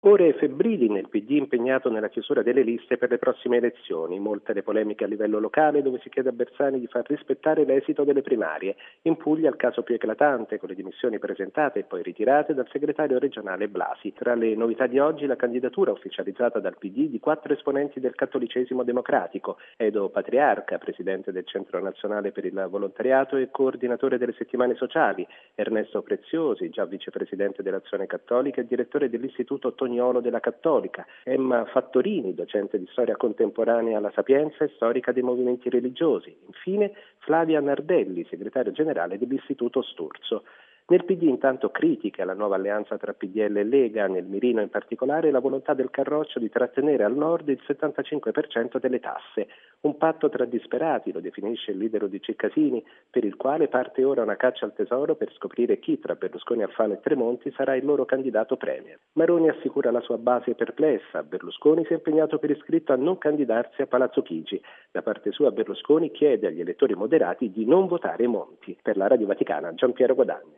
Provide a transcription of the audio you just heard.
Ore febbrili nel PD impegnato nella chiusura delle liste per le prossime elezioni, molte le polemiche a livello locale dove si chiede a Bersani di far rispettare l'esito delle primarie. In Puglia il caso più eclatante con le dimissioni presentate e poi ritirate dal segretario regionale Blasi. Tra le novità di oggi la candidatura ufficializzata dal PD di 4 esponenti del cattolicesimo democratico: Edo Patriarca, presidente del Centro Nazionale per il Volontariato e coordinatore delle settimane sociali; Ernesto Preziosi, già vicepresidente dell'Azione Cattolica e direttore dell'Istituto Toniolo della Cattolica; Emma Fattorini, docente di storia contemporanea alla Sapienza e storica dei movimenti religiosi; infine Flavia Nardelli, segretario generale dell'Istituto Sturzo. Nel PD intanto critica la nuova alleanza tra PDL e Lega, nel mirino in particolare la volontà del Carroccio di trattenere al nord il 75% delle tasse. Un patto tra disperati, lo definisce il leader UDC Casini, per il quale parte ora una caccia al tesoro per scoprire chi tra Berlusconi, Alfano e Tremonti sarà il loro candidato premier. Maroni assicura la sua base perplessa. Berlusconi si è impegnato per iscritto a non candidarsi a Palazzo Chigi. Da parte sua Berlusconi chiede agli elettori moderati di non votare Monti. Per la Radio Vaticana, Giampiero Guadagni.